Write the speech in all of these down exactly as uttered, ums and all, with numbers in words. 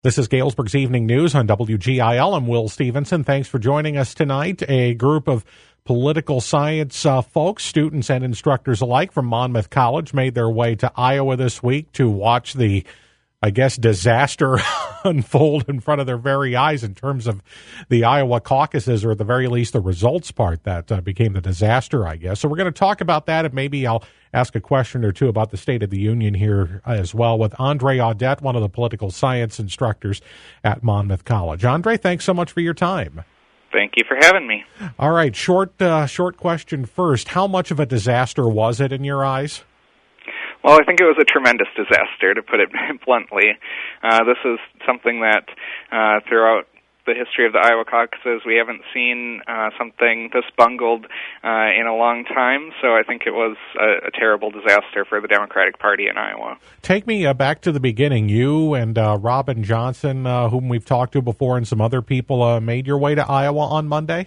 This is Galesburg's Evening News on W G I L. I'm Will Stevenson. Thanks for joining us tonight. A group of political science uh, folks, students and instructors alike from Monmouth College made their way to Iowa this week to watch the, I guess, disaster unfold in front of their very eyes in terms of the Iowa caucuses, or at the very least the results part that uh, became the disaster, I guess. So we're going to talk about that, and maybe I'll ask a question or two about the State of the Union here as well with Andre Audette, one of the political science instructors at Monmouth College. Andre, thanks so much for your time. Thank you for having me. All right, short, uh, short question first. How much of a disaster was it in your eyes? Well, I think it was a tremendous disaster, to put it bluntly. Uh, this is something that uh, throughout the history of the Iowa caucuses, we haven't seen uh, something this bungled uh, in a long time, so I think it was a, a terrible disaster for the Democratic Party in Iowa. Take me uh, back to the beginning. You and uh, Robin Johnson, uh, whom we've talked to before, and some other people uh, made your way to Iowa on Monday?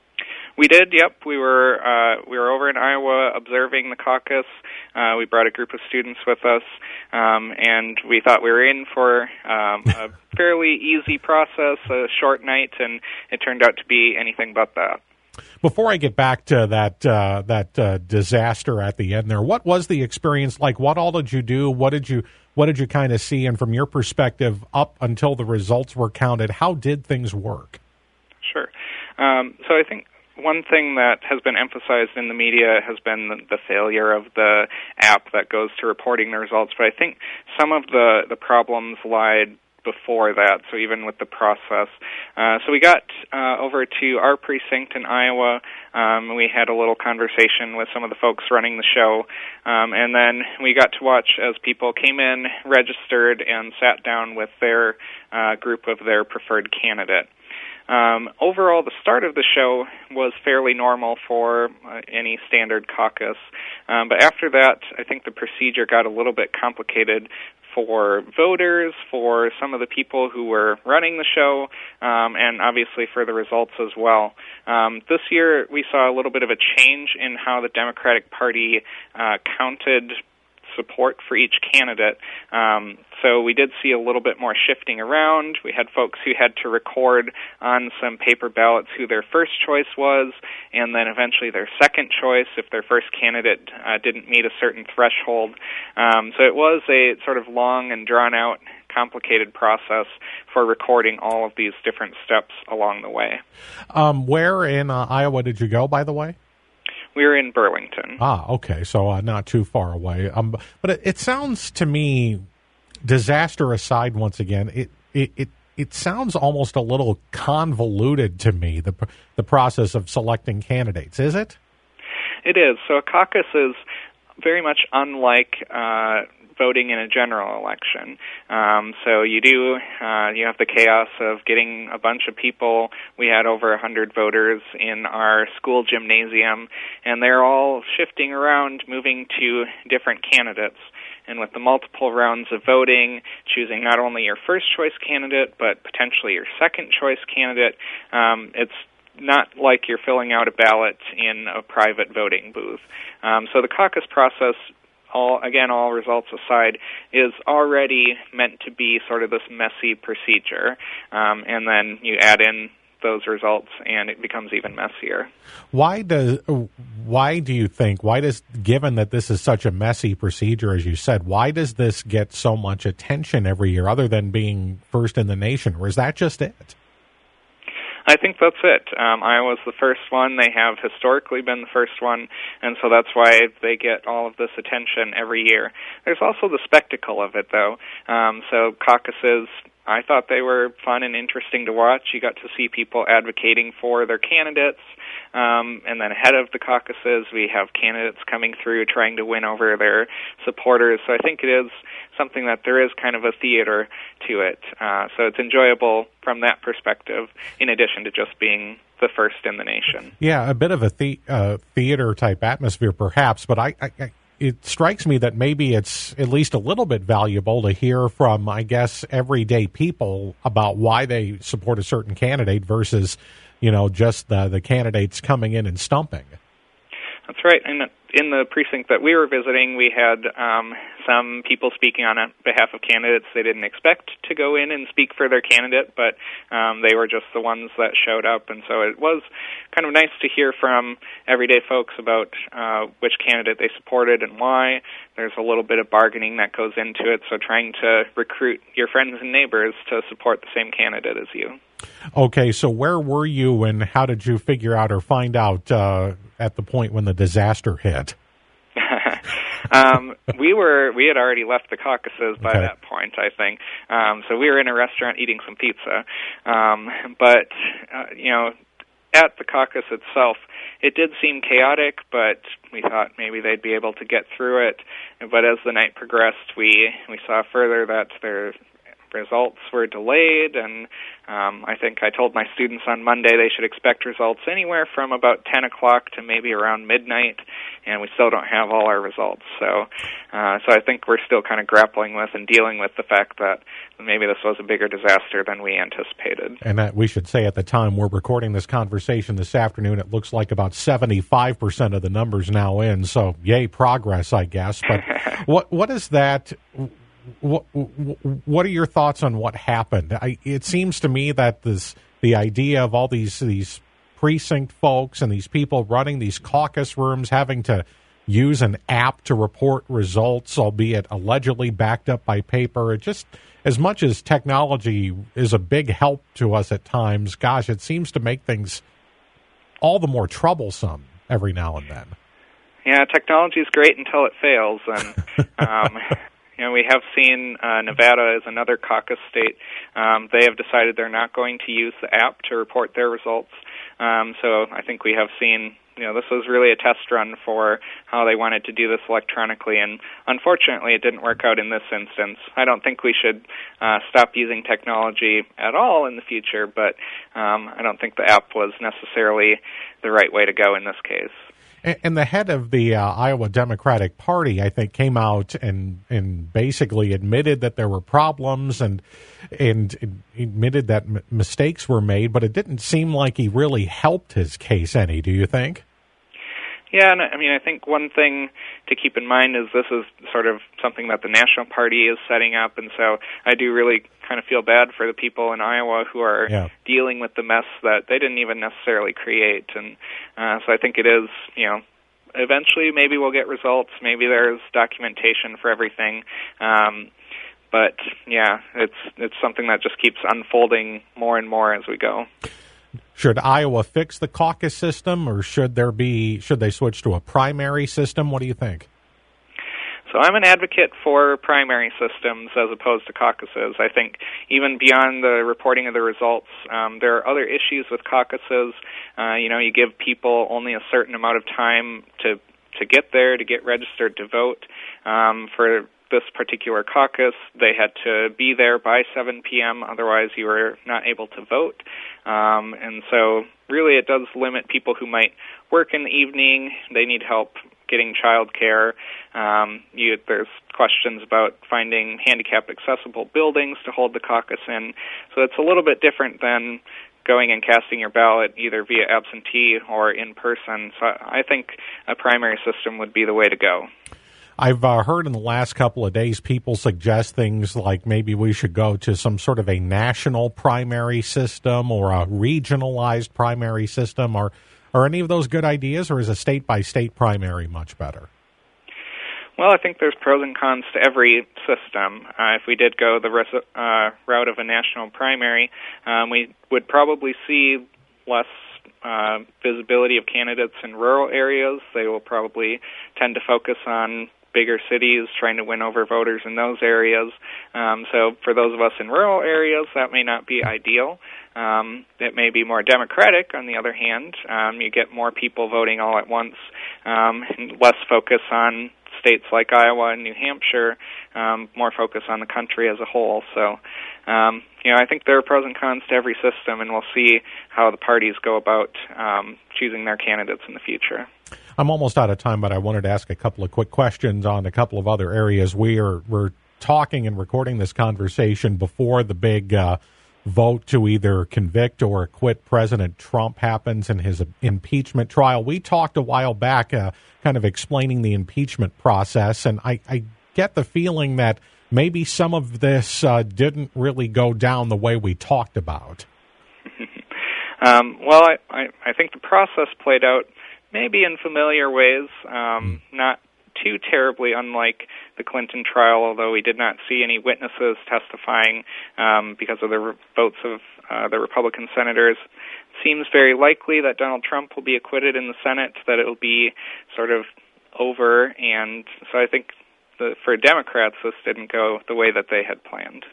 We did, yep. We were uh, we were over in Iowa observing the caucus. Uh, we brought a group of students with us, um, and we thought we were in for um, a fairly easy process, a short night, and it turned out to be anything but that. Before I get back to that uh, that uh, disaster at the end there, what was the experience like? What all did you do? What did you what did you kind of see? And from your perspective, up until the results were counted, how did things work? Sure. Um, so I think one thing that has been emphasized in the media has been the, the failure of the app that goes to reporting the results, but I think some of the, the problems lied before that, so even with the process. Uh, so we got uh, over to our precinct in Iowa. Um, we had a little conversation with some of the folks running the show, um, and then we got to watch as people came in, registered, and sat down with their uh, group of their preferred candidate. Um, overall, the start of the show was fairly normal for uh, any standard caucus, um, but after that, I think the procedure got a little bit complicated for voters, for some of the people who were running the show, um, and obviously for the results as well. Um, this year, we saw a little bit of a change in how the Democratic Party uh, counted support for each candidate. Um, so we did see a little bit more shifting around. We had folks who had to record on some paper ballots who their first choice was, and then eventually their second choice if their first candidate uh, didn't meet a certain threshold. Um, so it was a sort of long and drawn-out, complicated process for recording all of these different steps along the way. Um, where in uh, Iowa did you go, by the way? We were in Burlington. Ah, okay, so uh, not too far away. Um, but it, it sounds to me, disaster aside, once again, it, it it it sounds almost a little convoluted to me, the the process of selecting candidates. Is it? It is. So a caucus is very much unlike uh, voting in a general election. Um, so you do, uh, you have the chaos of getting a bunch of people. We had over one hundred voters in our school gymnasium, and they're all shifting around, moving to different candidates. And with the multiple rounds of voting, choosing not only your first choice candidate, but potentially your second choice candidate, um, it's not like you're filling out a ballot in a private voting booth. Um, so the caucus process, all again, all results aside, is already meant to be sort of this messy procedure. Um, and then you add in those results, and it becomes even messier. Why does why do you think, why does, given that this is such a messy procedure, as you said, why does this get so much attention every year, other than being first in the nation? Or is that just it? I think that's it. Um, Iowa's the first one. They have historically been the first one, and so that's why they get all of this attention every year. There's also the spectacle of it, though. Um, so caucuses, I thought they were fun and interesting to watch. You got to see people advocating for their candidates, um, and then ahead of the caucuses, we have candidates coming through trying to win over their supporters. So I think it is something that there is kind of a theater to it. Uh, so it's enjoyable from that perspective, in addition to just being the first in the nation. Yeah, a bit of a the, uh, theater-type atmosphere, perhaps, but I, I, I it strikes me that maybe it's at least a little bit valuable to hear from, I guess, everyday people about why they support a certain candidate versus, you know, just the, the candidates coming in and stumping. That's right. And in the precinct that we were visiting, we had um, some people speaking on behalf of candidates they didn't expect to go in and speak for their candidate, but um, they were just the ones that showed up. And so it was kind of nice to hear from everyday folks about uh, which candidate they supported and why. There's a little bit of bargaining that goes into it, so trying to recruit your friends and neighbors to support the same candidate as you. Okay, so where were you and how did you figure out or find out uh, at the point when the disaster hit? um, we were we had already left the caucuses by okay. that point, I think. Um, so we were in a restaurant eating some pizza. Um, but, uh, you know, at the caucus itself, it did seem chaotic, but we thought maybe they'd be able to get through it. But as the night progressed, we, we saw further that their results were delayed, and um, I think I told my students on Monday they should expect results anywhere from about ten o'clock to maybe around midnight, and we still don't have all our results. So uh, so I think we're still kind of grappling with and dealing with the fact that maybe this was a bigger disaster than we anticipated. And that we should say at the time we're recording this conversation this afternoon, it looks like about seventy-five percent of the numbers now in, so yay, progress, I guess. But what what is that... What what are your thoughts on what happened? I, it seems to me that this the idea of all these these precinct folks and these people running these caucus rooms having to use an app to report results, albeit allegedly backed up by paper, it just, as much as technology is a big help to us at times, gosh, it seems to make things all the more troublesome every now and then. Yeah, technology is great until it fails, and um, you know, we have seen uh, Nevada is another caucus state. Um, they have decided they're not going to use the app to report their results. Um, so I think we have seen, you know, this was really a test run for how they wanted to do this electronically, and unfortunately it didn't work out in this instance. I don't think we should uh, stop using technology at all in the future, but um, I don't think the app was necessarily the right way to go in this case. And the head of the uh, Iowa Democratic Party, I think, came out and, and basically admitted that there were problems and and admitted that m- mistakes were made, but it didn't seem like he really helped his case any, do you think? Yeah, and I mean, I think one thing to keep in mind is this is sort of something that the National Party is setting up, and so I do really kind of feel bad for the people in Iowa who are yeah. dealing with the mess that they didn't even necessarily create, and uh, so I think it is, you know, eventually maybe we'll get results, maybe there's documentation for everything, um, but yeah, it's it's something that just keeps unfolding more and more as we go. Should Iowa fix the caucus system, or should there be should they switch to a primary system? What do you think? So I'm an advocate for primary systems as opposed to caucuses. I think even beyond the reporting of the results, um, there are other issues with caucuses. Uh, you know, you give people only a certain amount of time to to get there, to get registered to vote. Um, for this particular caucus, they had to be there by seven p.m., otherwise you were not able to vote. Um, and so really it does limit people who might work in the evening. They need help getting child care. Um, you, there's questions about finding handicap-accessible buildings to hold the caucus in. So it's a little bit different than going and casting your ballot either via absentee or in person. So I think a primary system would be the way to go. I've uh, heard in the last couple of days people suggest things like maybe we should go to some sort of a national primary system or a regionalized primary system. Are, are any of those good ideas, or is a state-by-state primary much better? Well, I think there's pros and cons to every system. Uh, if we did go the res- uh, route of a national primary, um, we would probably see less uh, visibility of candidates in rural areas. They will probably tend to focus on bigger cities, trying to win over voters in those areas. Um, so for those of us in rural areas, that may not be ideal. Um, it may be more democratic, on the other hand. Um, you get more people voting all at once, um, and less focus on states like Iowa and New Hampshire, um, more focus on the country as a whole. So, um, you know, I think there are pros and cons to every system, and we'll see how the parties go about um, choosing their candidates in the future. I'm almost out of time, but I wanted to ask a couple of quick questions on a couple of other areas. We are we're talking and recording this conversation before the big uh, vote to either convict or acquit President Trump happens in his impeachment trial. We talked a while back uh, kind of explaining the impeachment process, and I, I get the feeling that maybe some of this uh, didn't really go down the way we talked about. um, well, I, I, I think the process played out maybe in familiar ways, um, mm. not too terribly unlike the Clinton trial, although we did not see any witnesses testifying um, because of the re- votes of uh, the Republican senators. Seems very likely that Donald Trump will be acquitted in the Senate, that it will be sort of over, and so I think the, for Democrats, this didn't go the way that they had planned.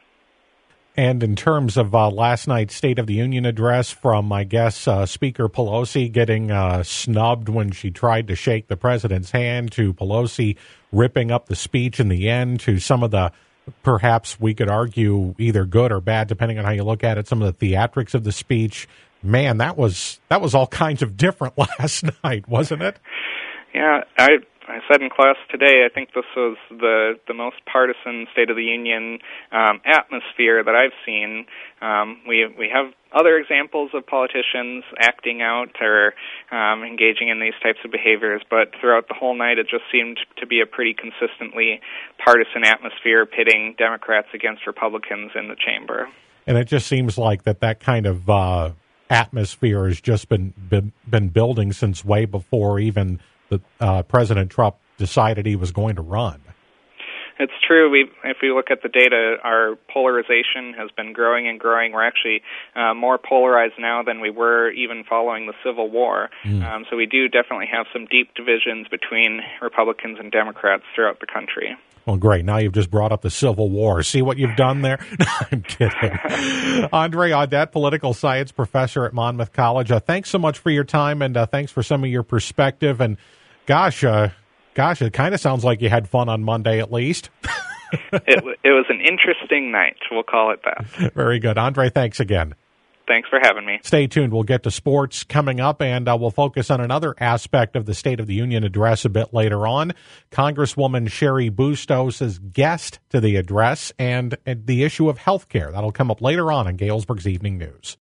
And in terms of uh, last night's State of the Union address from, I guess, uh, Speaker Pelosi getting uh, snubbed when she tried to shake the president's hand, to Pelosi ripping up the speech in the end, to some of the, perhaps we could argue, either good or bad, depending on how you look at it, some of the theatrics of the speech. Man, that was that was all kinds of different last night, wasn't it? Yeah, I I said in class today, I think this was the the most partisan State of the Union um, atmosphere that I've seen. Um, we we have other examples of politicians acting out or um, engaging in these types of behaviors, but throughout the whole night, it just seemed to be a pretty consistently partisan atmosphere, pitting Democrats against Republicans in the chamber. And it just seems like that that kind of uh, atmosphere has just been, been been building since way before even the uh, President Trump decided he was going to run. It's true. We, if we look at the data, our polarization has been growing and growing. We're actually uh, more polarized now than we were even following the Civil War. Mm. Um, so we do definitely have some deep divisions between Republicans and Democrats throughout the country. Well, great. Now you've just brought up the Civil War. See what you've done there? No, I'm kidding. Andre Audette, political science professor at Monmouth College. Uh, thanks so much for your time, and uh, thanks for some of your perspective. And gosh, uh, gosh, it kind of sounds like you had fun on Monday at least. it, it was an interesting night. We'll call it that. Very good. Andre, thanks again. Thanks for having me. Stay tuned. We'll get to sports coming up, and uh, we'll focus on another aspect of the State of the Union address a bit later on. Congresswoman Cheri Bustos is guest to the address, and, and the issue of health care. That'll come up later on in Galesburg's Evening News.